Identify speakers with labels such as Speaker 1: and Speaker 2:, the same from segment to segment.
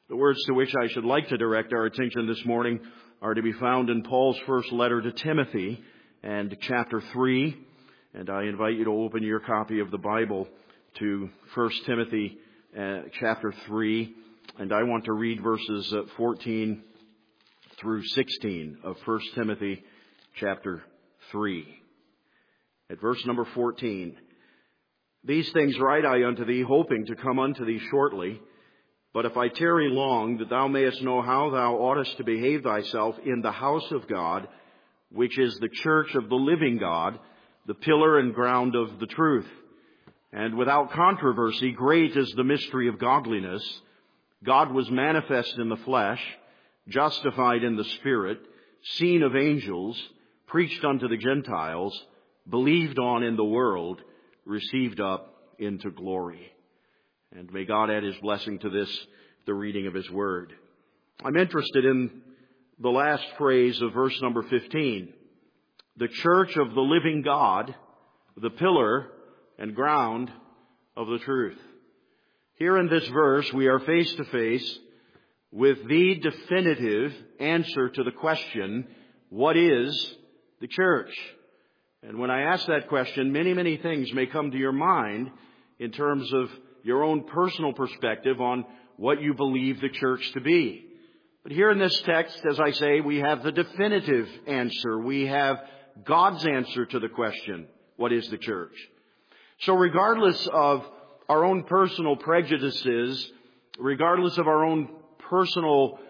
Speaker 1: The words to which I should like to direct our attention this morning are to be found in Paul's first letter to Timothy and chapter 3. And I invite you to open your copy of the Bible to 1 Timothy chapter 3. And I want to read verses 14 through 16 of 1 Timothy chapter 3. At verse number 14, "These things write I unto thee, hoping to come unto thee shortly. But if I tarry long, that thou mayest know how thou oughtest to behave thyself in the house of God, which is the church of the living God, the pillar and ground of the truth. And without controversy, great is the mystery of godliness. God was manifest in the flesh, justified in the spirit, seen of angels, preached unto the Gentiles, believed on in the world, received up into glory." And may God add His blessing to this, the reading of His Word. I'm interested in the last phrase of verse number 15. The church of the living God, the pillar and ground of the truth. Here in this verse, we are face to face with the definitive answer to the question, what is the church? And when I ask that question, many things may come to your mind in terms of your own personal perspective on what you believe the church to be. But here in this text, as I say, we have the definitive answer. We have God's answer to the question, what is the church? So regardless of our own personal prejudices, regardless of our own personal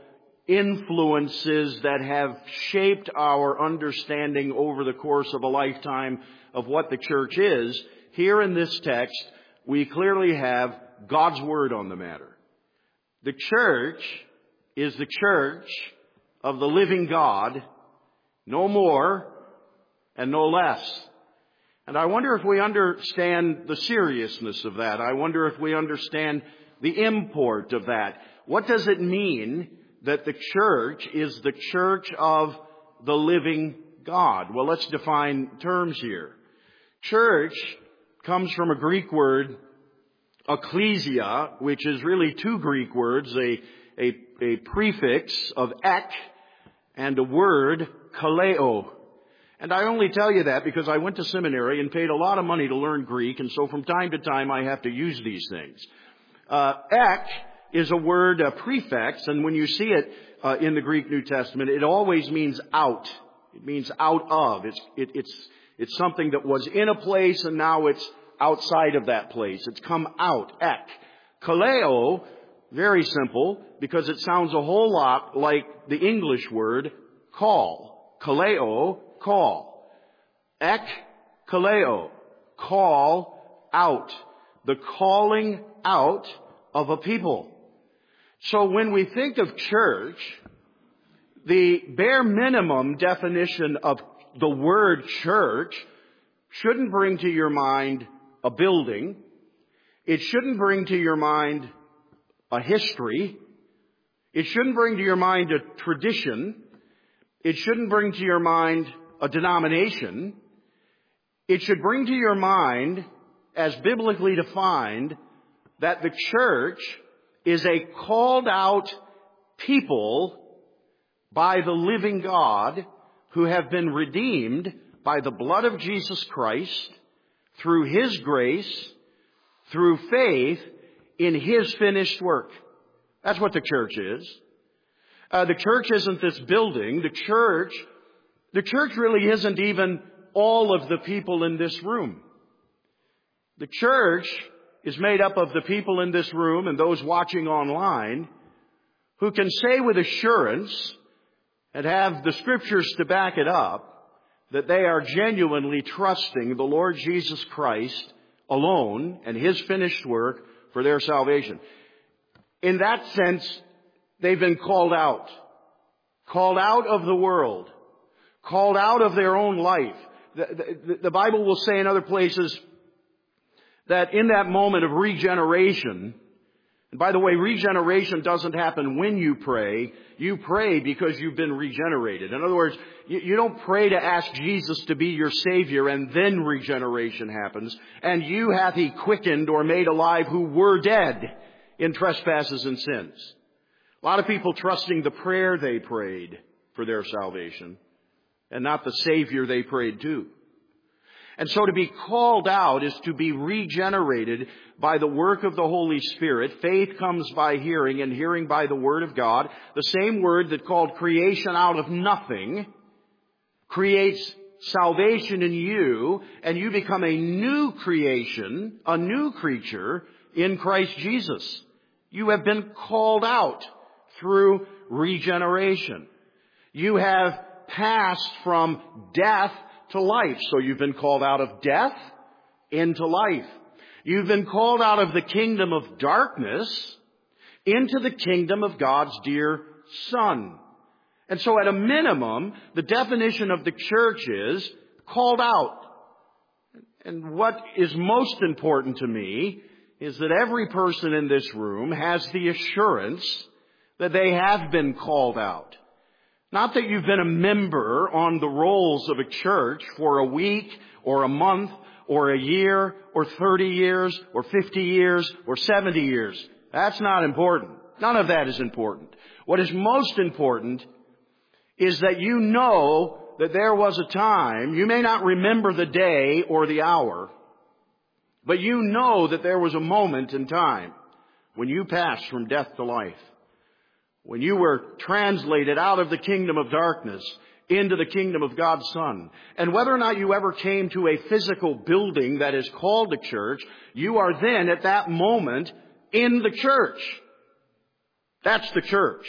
Speaker 1: influences that have shaped our understanding over the course of a lifetime of what the church is, here in this text, we clearly have God's Word on the matter. The church is the church of the living God, no more and no less. And I wonder if we understand the seriousness of that. I wonder if we understand the import of that. What does it mean that the church is the church of the living God? Well, let's define terms here. Church comes from a Greek word, ecclesia, which is really two Greek words, a prefix of ek and a word, kaleo. And I only tell you that because I went to seminary and paid a lot of money to learn Greek, and so from time to time I have to use these things. Ek is a word, a prefix, and when you see it in the Greek New Testament, it always means out. It means out of. It's something that was in a place and now it's outside of that place. It's come out. Ek. Kaleo, very simple, because it sounds a whole lot like the English word call. Kaleo, call. Ek, kaleo, call out. The calling out of a people. So when we think of church, the bare minimum definition of the word church shouldn't bring to your mind a building. It shouldn't bring to your mind a history. It shouldn't bring to your mind a tradition. It shouldn't bring to your mind a denomination. It should bring to your mind, as biblically defined, that the church is a called out people by the living God who have been redeemed by the blood of Jesus Christ through His grace, through faith in His finished work. That's what the church is. The church isn't this building. The church really isn't even all of the people in this room. The church is made up of the people in this room and those watching online who can say with assurance and have the Scriptures to back it up that they are genuinely trusting the Lord Jesus Christ alone and His finished work for their salvation. In that sense, they've been called out of the world, called out of their own life. The Bible will say in other places that in that moment of regeneration, and by the way, regeneration doesn't happen when you pray. You pray because you've been regenerated. In other words, you don't pray to ask Jesus to be your Savior and then regeneration happens. And you hath He quickened or made alive who were dead in trespasses and sins. A lot of people trusting the prayer they prayed for their salvation and not the Savior they prayed to. And so to be called out is to be regenerated by the work of the Holy Spirit. Faith comes by hearing, and hearing by the Word of God. The same Word that called creation out of nothing creates salvation in you, and you become a new creation, a new creature in Christ Jesus. You have been called out through regeneration. You have passed from death to life. So you've been called out of death into life. You've been called out of the kingdom of darkness into the kingdom of God's dear Son. And so at a minimum, the definition of the church is called out. And what is most important to me is that every person in this room has the assurance that they have been called out. Not that you've been a member on the rolls of a church for a week or a month or a year or 30 years or 50 years or 70 years. That's not important. None of that is important. What is most important is that you know that there was a time, you may not remember the day or the hour, but you know that there was a moment in time when you passed from death to life. When you were translated out of the kingdom of darkness into the kingdom of God's Son. And whether or not you ever came to a physical building that is called a church, you are then at that moment in the church. That's the church.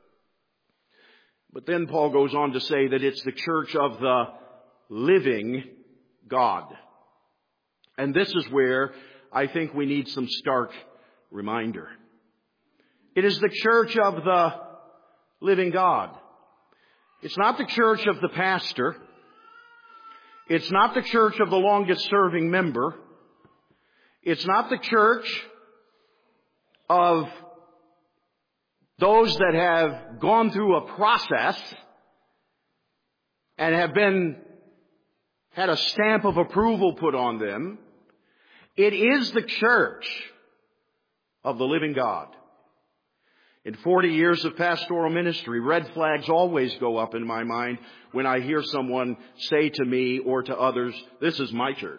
Speaker 1: But then Paul goes on to say that it's the church of the living God. And this is where I think we need some stark reminder. It is the church of the living God. It's not the church of the pastor. It's not the church of the longest serving member. It's not the church of those that have gone through a process and have had a stamp of approval put on them. It is the church of the living God. In 40 years of pastoral ministry, red flags always go up in my mind when I hear someone say to me or to others, "This is my church."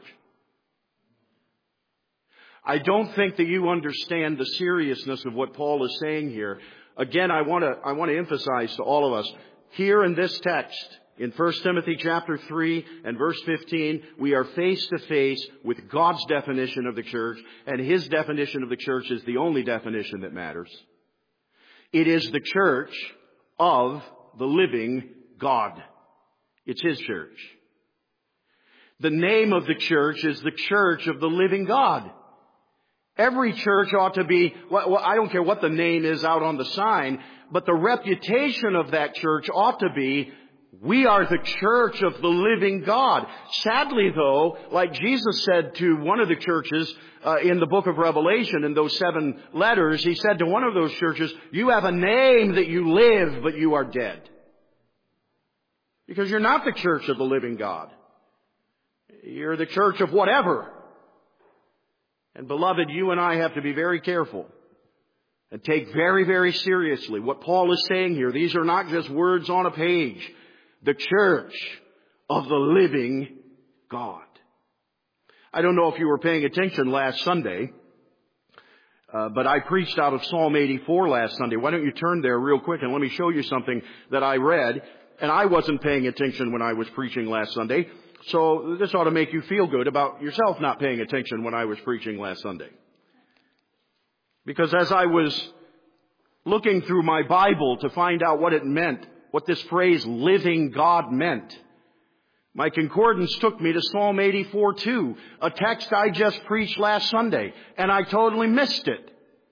Speaker 1: I don't think that you understand the seriousness of what Paul is saying here. Again, I want to emphasize to all of us, here in this text, in 1 Timothy chapter 3 and verse 15, we are face to face with God's definition of the church, and His definition of the church is the only definition that matters. It is the church of the living God. It's His church. The name of the church is the church of the living God. Every church ought to be, I don't care what the name is out on the sign, but the reputation of that church ought to be, we are the church of the living God. Sadly, though, like Jesus said to one of the churches in the book of Revelation, in those 7 letters, He said to one of those churches, "You have a name that you live, but you are dead." Because you're not the church of the living God. You're the church of whatever. And beloved, you and I have to be very careful and take very, very seriously what Paul is saying here. These are not just words on a page. The church of the living God. I don't know if you were paying attention last Sunday, but I preached out of Psalm 84 last Sunday. Why don't you turn there real quick and let me show you something that I read. And I wasn't paying attention when I was preaching last Sunday. So this ought to make you feel good about yourself not paying attention when I was preaching last Sunday. Because as I was looking through my Bible to find out what it meant, what this phrase living God meant, my concordance took me to Psalm 84:2, a text I just preached last Sunday, and I totally missed it.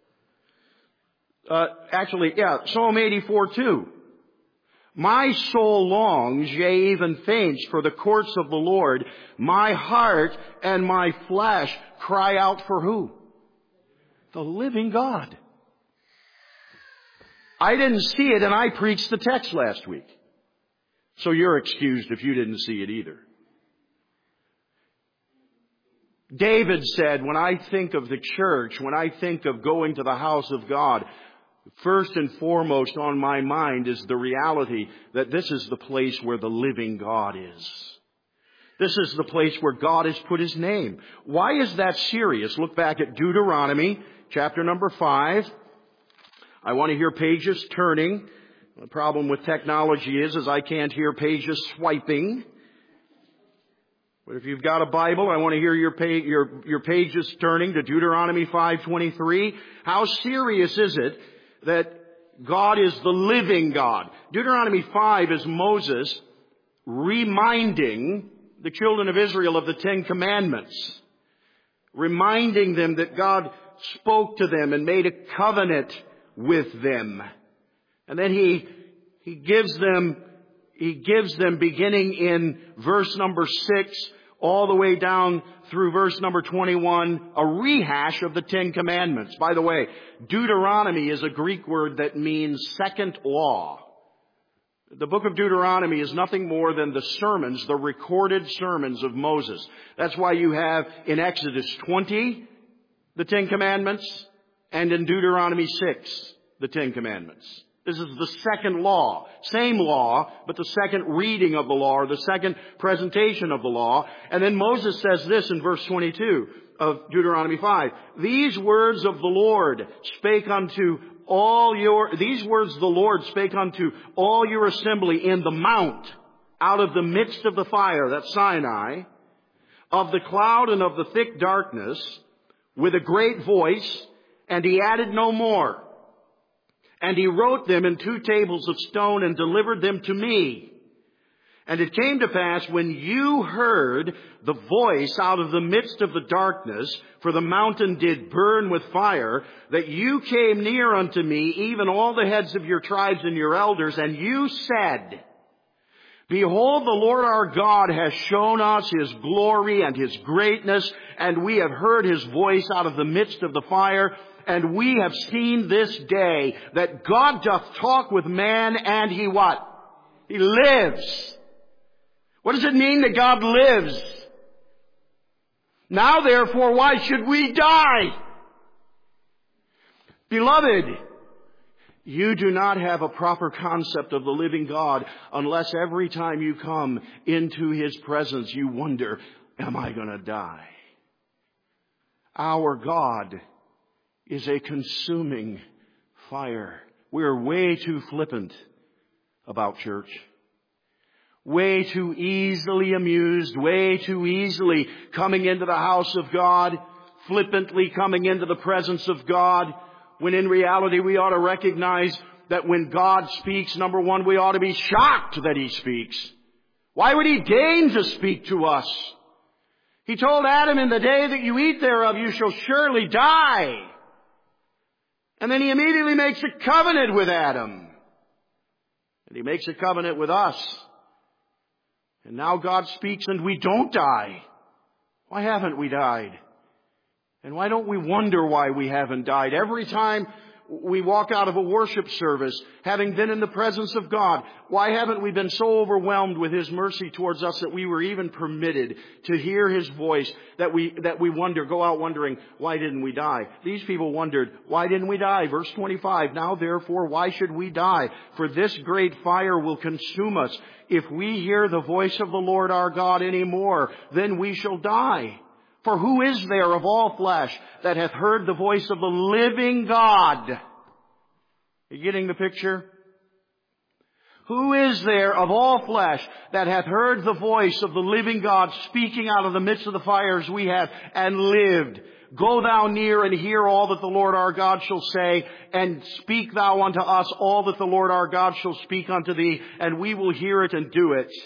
Speaker 1: Psalm 84:2. My soul longs, yea, even faints, for the courts of the Lord. My heart and my flesh cry out for who? The living God. I didn't see it, and I preached the text last week. So you're excused if you didn't see it either. David said, when I think of the church, when I think of going to the house of God, first and foremost on my mind is the reality that this is the place where the living God is. This is the place where God has put His name. Why is that serious? Look back at Deuteronomy chapter number 5. I want to hear pages turning. The problem with technology is I can't hear pages swiping. But if you've got a Bible, I want to hear your pages turning to Deuteronomy 5:23. How serious is it that God is the living God? Deuteronomy 5 is Moses reminding the children of Israel of the Ten Commandments, reminding them that God spoke to them and made a covenant with them. And then he gives them beginning in verse number 6 all the way down through verse number 21, a rehash of the Ten Commandments. By the way, Deuteronomy is a Greek word that means second law. The book of Deuteronomy is nothing more than the sermons, the recorded sermons of Moses. That's why you have in Exodus 20 the Ten Commandments, and in Deuteronomy 6 the Ten Commandments. This is the second law. Same law, but the second reading of the law, or the second presentation of the law. And then Moses says this in verse 22 of Deuteronomy 5. These words the Lord spake unto all your assembly in the mount, out of the midst of the fire, that's Sinai, of the cloud and of the thick darkness, with a great voice, and he added no more. And he wrote them in 2 tables of stone and delivered them to me. And it came to pass when you heard the voice out of the midst of the darkness, for the mountain did burn with fire, that you came near unto me, even all the heads of your tribes and your elders, and you said, Behold, the Lord our God has shown us His glory and His greatness, and we have heard His voice out of the midst of the fire, and we have seen this day that God doth talk with man, and He what? He lives. What does it mean that God lives? Now therefore, why should we die? Beloved, you do not have a proper concept of the living God unless every time you come into His presence you wonder, am I going to die? Our God is a consuming fire. We're way too flippant about church. Way too easily amused, way too easily coming into the house of God, flippantly coming into the presence of God, when in reality we ought to recognize that when God speaks, number one, we ought to be shocked that He speaks. Why would He deign to speak to us? He told Adam, in the day that you eat thereof, you shall surely die. And then He immediately makes a covenant with Adam. And He makes a covenant with us. And now God speaks and we don't die. Why haven't we died? And why don't we wonder why we haven't died? Every time we walk out of a worship service, having been in the presence of God, why haven't we been so overwhelmed with His mercy towards us that we were even permitted to hear His voice, that we go out wondering, why didn't we die? These people wondered, why didn't we die? Verse 25, now therefore, why should we die? For this great fire will consume us. If we hear the voice of the Lord our God any more, then we shall die. For who is there of all flesh that hath heard the voice of the living God? Are you getting the picture? Who is there of all flesh that hath heard the voice of the living God speaking out of the midst of the fires we have and lived? Go thou near and hear all that the Lord our God shall say, and speak thou unto us all that the Lord our God shall speak unto thee, and we will hear it and do it.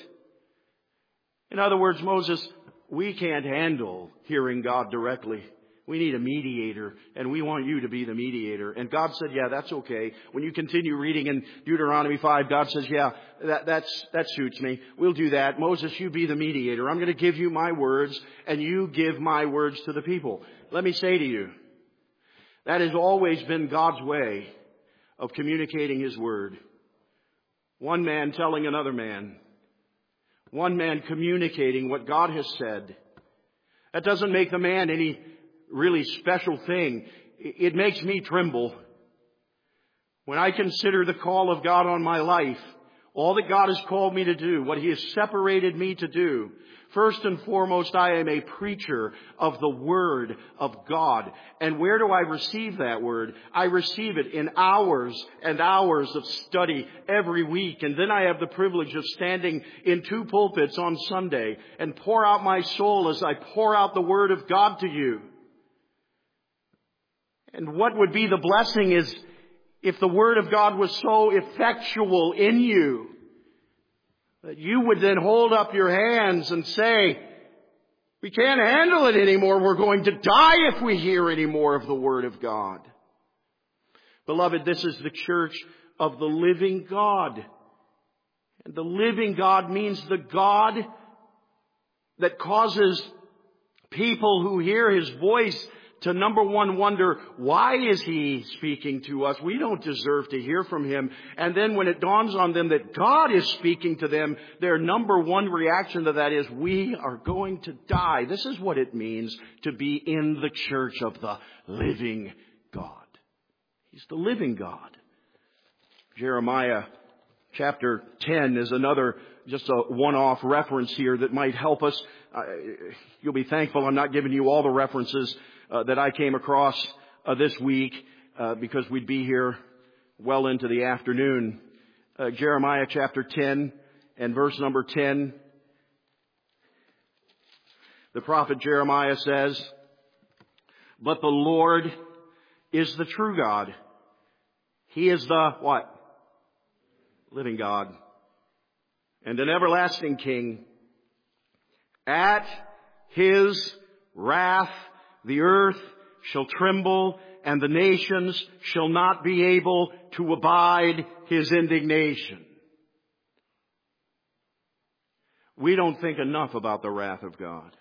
Speaker 1: In other words, Moses, we can't handle hearing God directly. We need a mediator, and we want you to be the mediator. And God said, yeah, that's okay. When you continue reading in Deuteronomy 5, God says, yeah, that suits me. We'll do that. Moses, you be the mediator. I'm going to give you my words, and you give my words to the people. Let me say to you, that has always been God's way of communicating His word. One man telling another man. One man communicating what God has said. That doesn't make the man any really special thing. It makes me tremble when I consider the call of God on my life, all that God has called me to do, what He has separated me to do, first and foremost, I am a preacher of the Word of God. And where do I receive that Word? I receive it in hours and hours of study every week. And then I have the privilege of standing in 2 pulpits on Sunday and pour out my soul as I pour out the Word of God to you. And what would be the blessing is if the Word of God was so effectual in you that you would then hold up your hands and say, we can't handle it anymore. We're going to die if we hear any more of the Word of God. Beloved, this is the church of the living God. And the living God means the God that causes people who hear His voice to, number one, wonder, why is He speaking to us? We don't deserve to hear from Him. And then when it dawns on them that God is speaking to them, their number one reaction to that is, we are going to die. This is what it means to be in the church of the living God. He's the living God. Jeremiah chapter 10 is another, just a one-off reference here that might help us. You'll be thankful I'm not giving you all the references that I came across this week because we'd be here well into the afternoon. Jeremiah chapter 10 and verse number 10. The prophet Jeremiah says, but the Lord is the true God. He is the what? Living God. And an everlasting King. At His wrath the earth shall tremble, and the nations shall not be able to abide His indignation. We don't think enough about the wrath of God.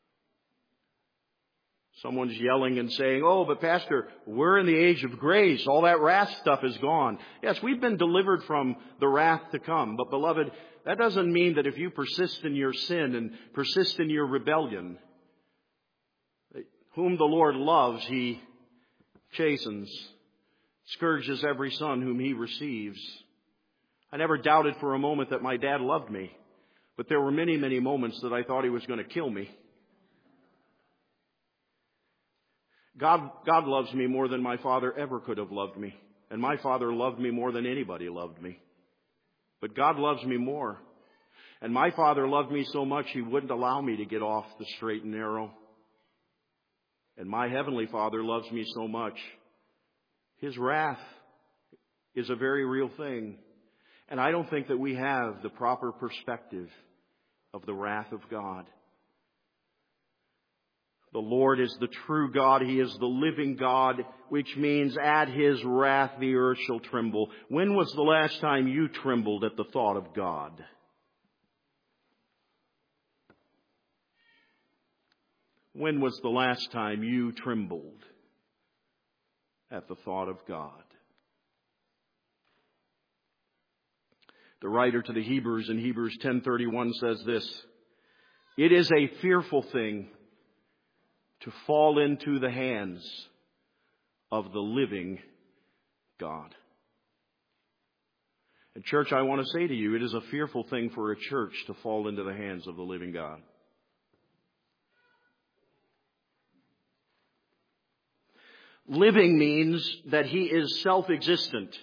Speaker 1: Someone's yelling and saying, oh, but Pastor, we're in the age of grace. All that wrath stuff is gone. Yes, we've been delivered from the wrath to come. But beloved, that doesn't mean that if you persist in your sin and persist in your rebellion, whom the Lord loves, He chastens, scourges every son whom He receives. I never doubted for a moment that my dad loved me, but there were many, many moments that I thought He was going to kill me. God loves me more than my father ever could have loved me. And my father loved me more than anybody loved me. But God loves me more. And my father loved me so much He wouldn't allow me to get off the straight and narrow. And my heavenly Father loves me so much. His wrath is a very real thing. And I don't think that we have the proper perspective of the wrath of God. The Lord is the true God. He is the living God, which means at His wrath the earth shall tremble. When was the last time you trembled at the thought of God? When was the last time you trembled at the thought of God? The writer to the Hebrews in Hebrews 10:31 says this, it is a fearful thing to fall into the hands of the living God. And church, I want to say to you, it is a fearful thing for a church to fall into the hands of the living God. Living means that He is self-existent.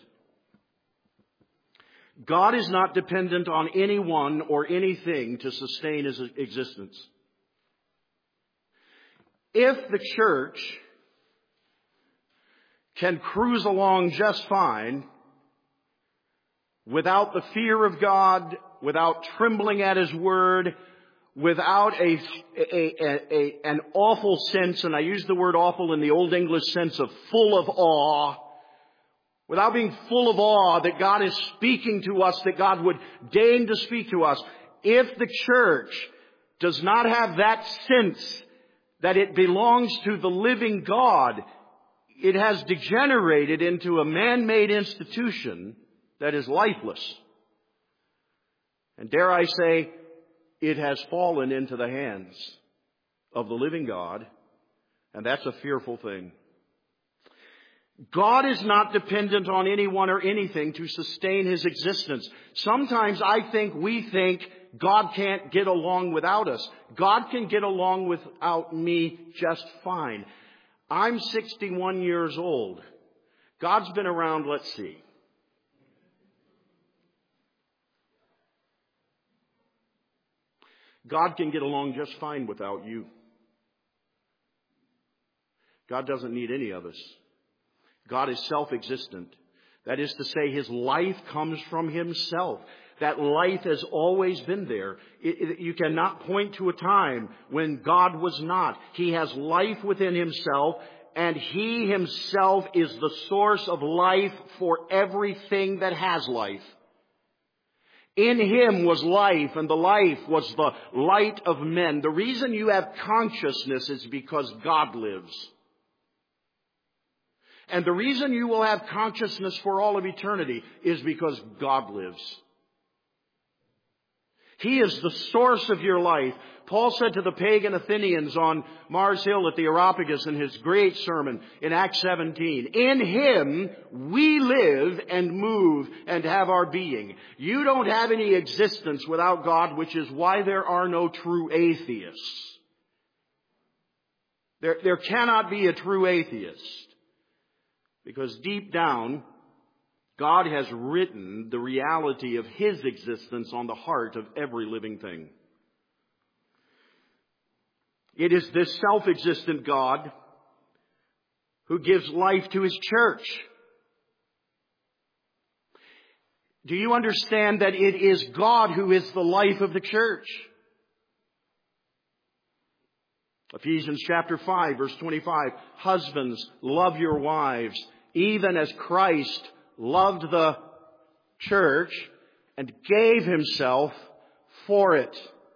Speaker 1: God is not dependent on anyone or anything to sustain His existence. If the church can cruise along just fine without the fear of God, without trembling at His word, without an awful sense, and I use the word awful in the Old English sense of full of awe, without being full of awe that God is speaking to us, that God would deign to speak to us, if the church does not have that sense that it belongs to the living God, it has degenerated into a man-made institution that is lifeless. And dare I say, it has fallen into the hands of the living God, and that's a fearful thing. God is not dependent on anyone or anything to sustain His existence. Sometimes we think God can't get along without us. God can get along without me just fine. I'm 61 years old. God's been around, let's see. God can get along just fine without you. God doesn't need any of us. God is self-existent. That is to say, His life comes from Himself. That life has always been there. You cannot point to a time when God was not. He has life within Himself, and He Himself is the source of life for everything that has life. In Him was life, and the life was the light of men. The reason you have consciousness is because God lives. And the reason you will have consciousness for all of eternity is because God lives. He is the source of your life. Paul said to the pagan Athenians on Mars Hill at the Areopagus in his great sermon in Acts 17, in Him we live and move and have our being. You don't have any existence without God, which is why there are no true atheists. There cannot be a true atheist. Because deep down, God has written the reality of His existence on the heart of every living thing. It is this self-existent God who gives life to His church. Do you understand that it is God who is the life of the church? Ephesians chapter 5, verse 25. Husbands, love your wives, even as Christ loved the church and gave Himself for it.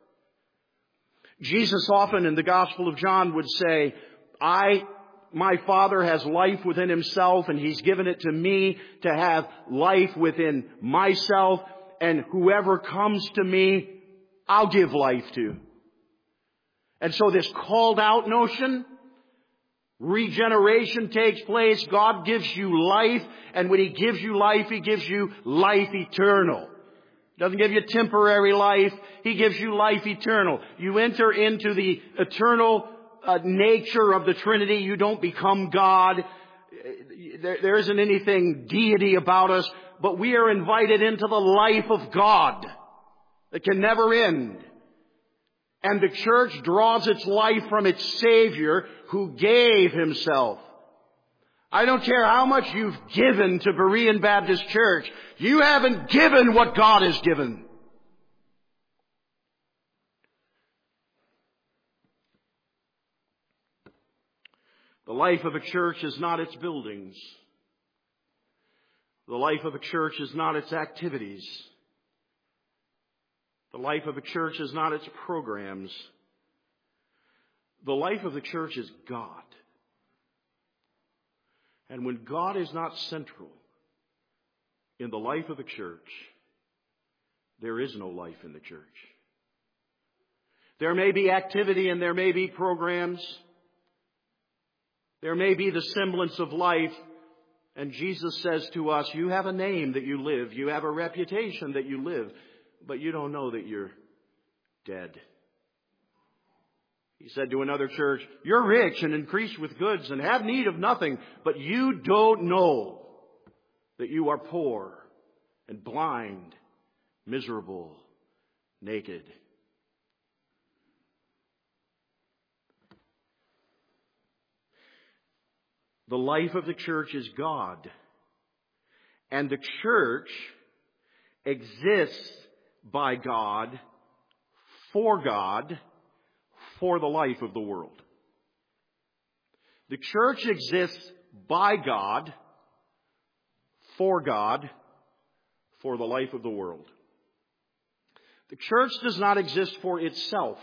Speaker 1: Jesus often in the Gospel of John would say, my Father has life within Himself, and He's given it to me to have life within myself, and whoever comes to me, I'll give life to. And so this called out notion, regeneration takes place. God gives you life. And when He gives you life eternal. He doesn't give you temporary life. He gives you life eternal. You enter into the eternal nature of the Trinity. You don't become God. There isn't anything deity about us. But we are invited into the life of God that can never end. And the church draws its life from its Savior who gave Himself. I don't care how much you've given to Berean Baptist Church. You haven't given what God has given. The life of a church is not its buildings. The life of a church is not its activities. The life of a church is not its programs. The life of the church is God. And when God is not central in the life of the church, there is no life in the church. There may be activity and there may be programs. There may be the semblance of life. And Jesus says to us, you have a name that you live. You have a reputation that you live. But you don't know that you're dead. He said to another church, you're rich and increased with goods and have need of nothing, but you don't know that you are poor and blind, miserable, naked. The life of the church is God. And the church exists by God, for the life of the world. The church exists by God, for the life of the world. The church does not exist for itself.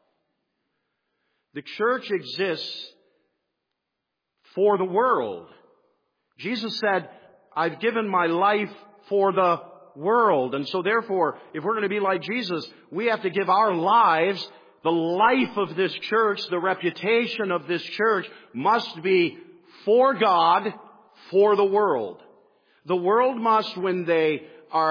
Speaker 1: The church exists for the world. Jesus said, I've given my life for the world. And so therefore, if we're going to be like Jesus, we have to give our lives, the life of this church, the reputation of this church must be for God, for the world. The world must, when they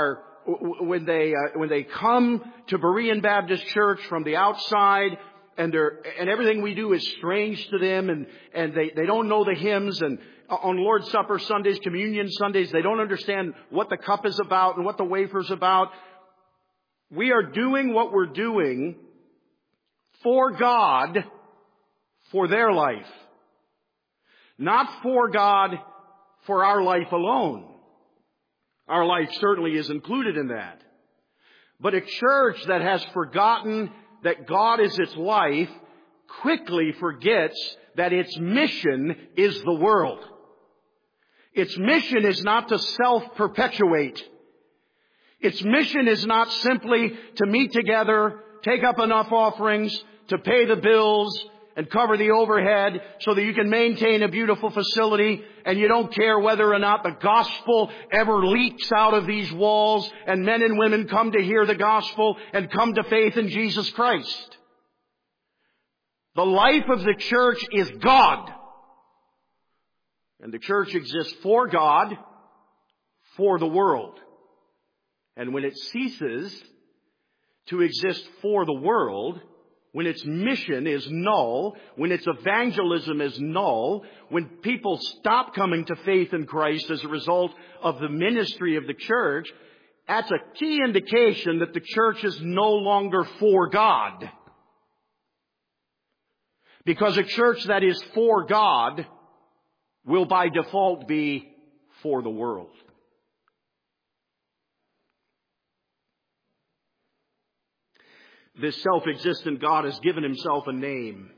Speaker 1: come to Berean Baptist Church from the outside, and everything we do is strange to them, and they don't know the hymns, and on Lord's Supper Sundays, Communion Sundays, they don't understand what the cup is about and what the wafer's about. We are doing what we're doing for God, for their life. Not for God, for our life alone. Our life certainly is included in that. But a church that has forgotten that God is its life quickly forgets that its mission is the world. Its mission is not to self-perpetuate. Its mission is not simply to meet together, take up enough offerings to pay the bills and cover the overhead so that you can maintain a beautiful facility, and you don't care whether or not the gospel ever leaks out of these walls and men and women come to hear the gospel and come to faith in Jesus Christ. The life of the church is God. And the church exists for God, for the world. And when it ceases to exist for the world, when its mission is null, when its evangelism is null, when people stop coming to faith in Christ as a result of the ministry of the church, that's a key indication that the church is no longer for God. Because a church that is for God will by default be for the world. This self-existent God has given himself a name.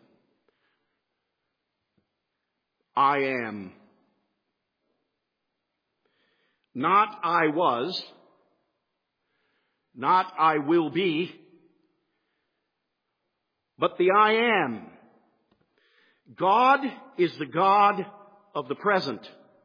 Speaker 1: I am. Not I was. Not I will be. But the I am. God is the God of the present.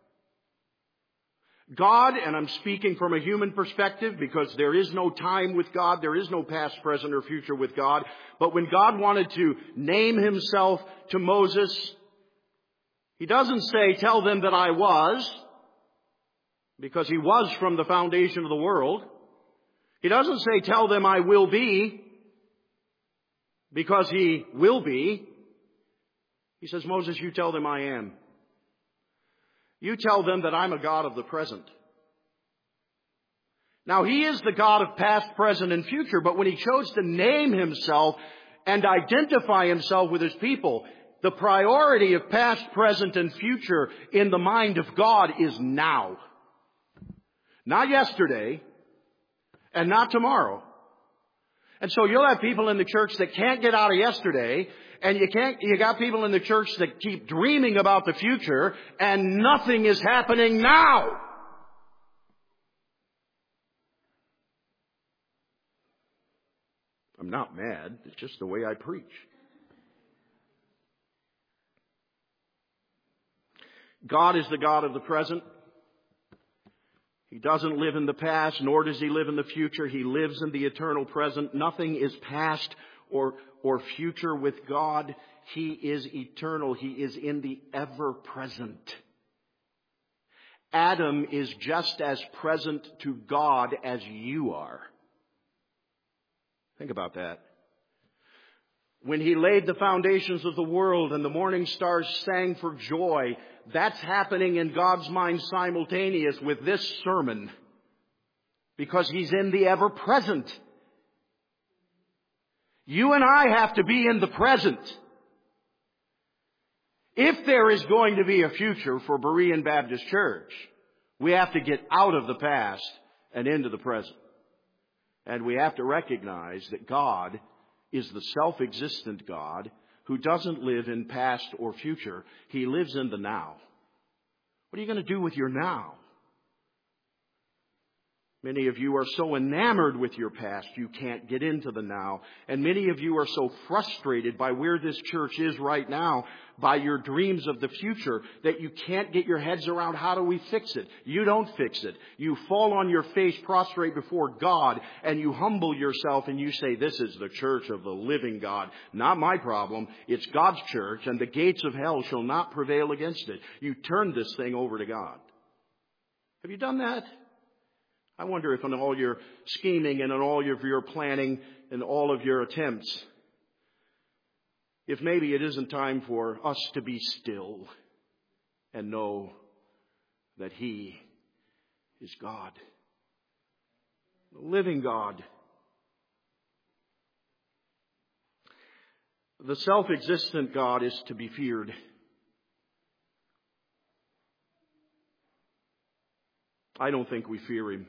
Speaker 1: God, and I'm speaking from a human perspective because there is no time with God, there is no past, present, or future with God. But when God wanted to name himself to Moses, he doesn't say, tell them that I was, because he was from the foundation of the world. He doesn't say, tell them I will be, because he will be. He says, Moses, you tell them I am. You tell them that I'm a God of the present. Now, he is the God of past, present, and future, but when he chose to name himself and identify himself with his people, the priority of past, present, and future in the mind of God is now. Not yesterday, and not tomorrow. And so you'll have people in the church that can't get out of yesterday, and you got people in the church that keep dreaming about the future, and nothing is happening now. I'm not mad. It's just the way I preach. God is the God of the present. He doesn't live in the past, nor does he live in the future. He lives in the eternal present. Nothing is past or future with God. He is eternal. He is in the ever-present. Adam is just as present to God as you are. Think about that. When he laid the foundations of the world and the morning stars sang for joy, that's happening in God's mind simultaneous with this sermon. Because he's in the ever-present. You and I have to be in the present. If there is going to be a future for Berean Baptist Church, we have to get out of the past and into the present. And we have to recognize that God is the self-existent God who doesn't live in past or future. He lives in the now. What are you going to do with your now? Many of you are so enamored with your past, you can't get into the now. And many of you are so frustrated by where this church is right now, by your dreams of the future, that you can't get your heads around how do we fix it. You don't fix it. You fall on your face prostrate before God, and you humble yourself and you say, this is the church of the living God. Not my problem. It's God's church, and the gates of hell shall not prevail against it. You turn this thing over to God. Have you done that? I wonder if in all your scheming and in all of your planning and all of your attempts, if maybe it isn't time for us to be still and know that He is God, the living God. The self-existent God is to be feared. I don't think we fear Him.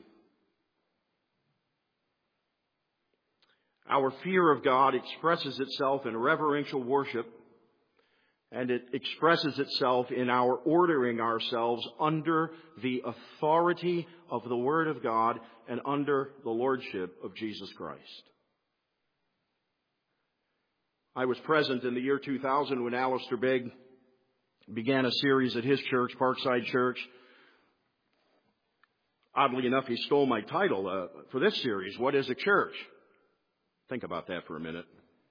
Speaker 1: Our fear of God expresses itself in reverential worship, and it expresses itself in our ordering ourselves under the authority of the Word of God and under the Lordship of Jesus Christ. I was present in the year 2000 when Alistair Begg began a series at his church, Parkside Church. Oddly enough, he stole my title for this series, What is a Church? Think about that for a minute.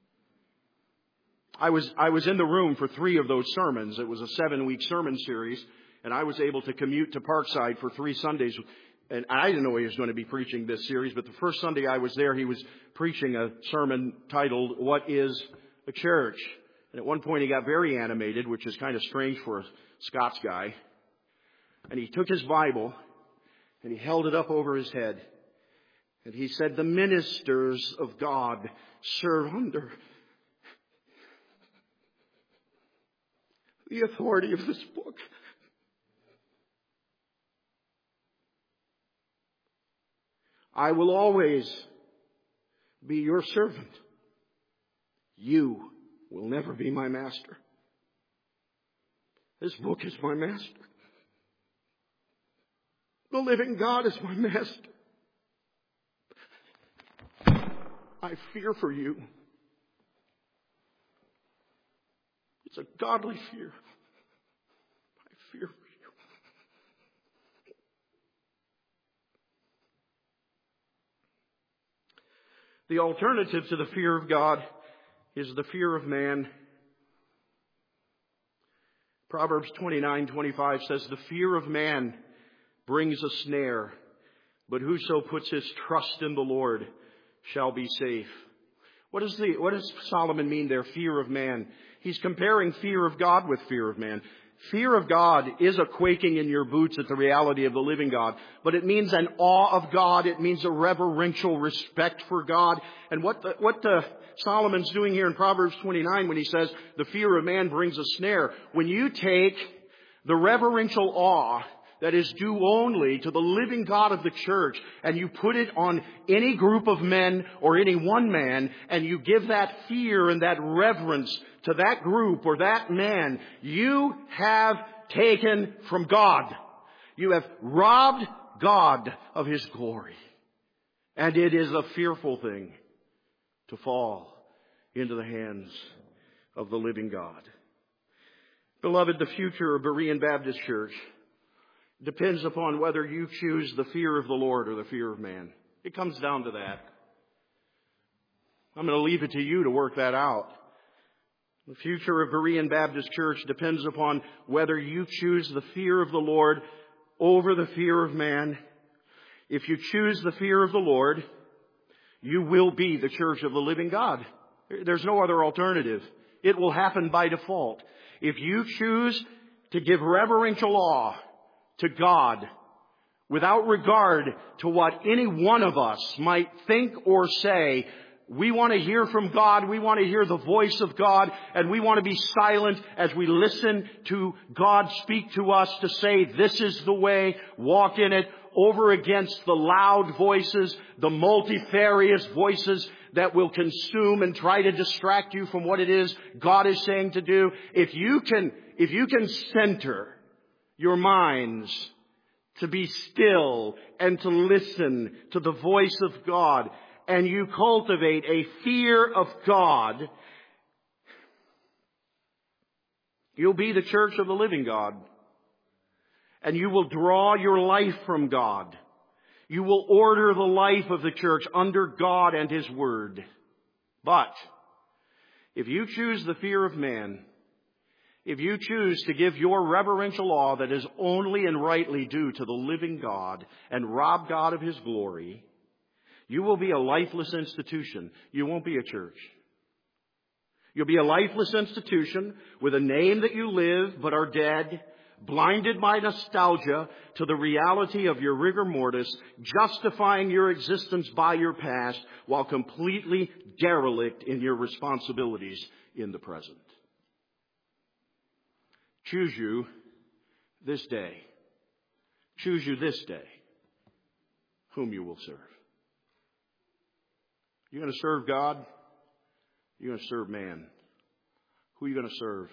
Speaker 1: I was in the room for 3 of those sermons. It was a 7-week sermon series, and I was able to commute to Parkside for 3 Sundays. And I didn't know he was going to be preaching this series, but the first Sunday I was there, he was preaching a sermon titled, What is a Church? And at one point he got very animated, which is kind of strange for a Scots guy. And he took his Bible and he held it up over his head. And he said, the ministers of God serve under the authority of this book. I will always be your servant. You will never be my master. This book is my master. The living God is my master. I fear for you. It's a godly fear. I fear for you. The alternative to the fear of God is the fear of man. Proverbs 29:25 says, the fear of man brings a snare, but whoso puts his trust in the Lord shall be safe. What does Solomon mean there, fear of man? He's comparing fear of God with fear of man. Fear of God is a quaking in your boots at the reality of the living God, but it means an awe of God. It means a reverential respect for God. And what Solomon's doing here in Proverbs 29 when he says the fear of man brings a snare, when you take the reverential awe that is due only to the living God of the church, and you put it on any group of men or any one man, and you give that fear and that reverence to that group or that man, you have taken from God. You have robbed God of His glory. And it is a fearful thing to fall into the hands of the living God. Beloved, the future of Berean Baptist Church depends upon whether you choose the fear of the Lord or the fear of man. It comes down to that. I'm going to leave it to you to work that out. The future of Berean Baptist Church depends upon whether you choose the fear of the Lord over the fear of man. If you choose the fear of the Lord, you will be the church of the living God. There's no other alternative. It will happen by default. If you choose to give reverential awe to God, without regard to what any one of us might think or say, we want to hear from God, we want to hear the voice of God, and we want to be silent as we listen to God speak to us to say, this is the way, walk in it, over against the loud voices, the multifarious voices that will consume and try to distract you from what it is God is saying to do. If you can center your minds to be still and to listen to the voice of God, and you cultivate a fear of God, you'll be the church of the living God. And you will draw your life from God. You will order the life of the church under God and His Word. But if you choose the fear of man, if you choose to give your reverential awe that is only and rightly due to the living God and rob God of His glory, you will be a lifeless institution. You won't be a church. You'll be a lifeless institution with a name that you live but are dead, blinded by nostalgia to the reality of your rigor mortis, justifying your existence by your past while completely derelict in your responsibilities in the present. Choose you this day. Choose you this day whom you will serve. You're going to serve God? You're going to serve man. Who are you going to serve?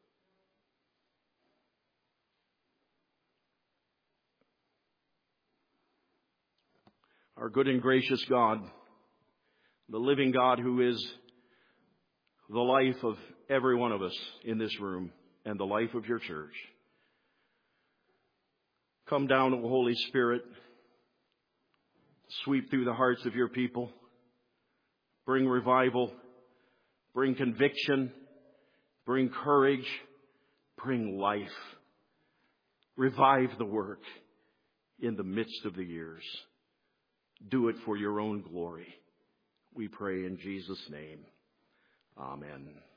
Speaker 1: Our good and gracious God, the living God who is the life of every one of us in this room and the life of your church. Come down, O Holy Spirit. Sweep through the hearts of your people. Bring revival. Bring conviction. Bring courage. Bring life. Revive the work in the midst of the years. Do it for your own glory. We pray in Jesus' name. Amen.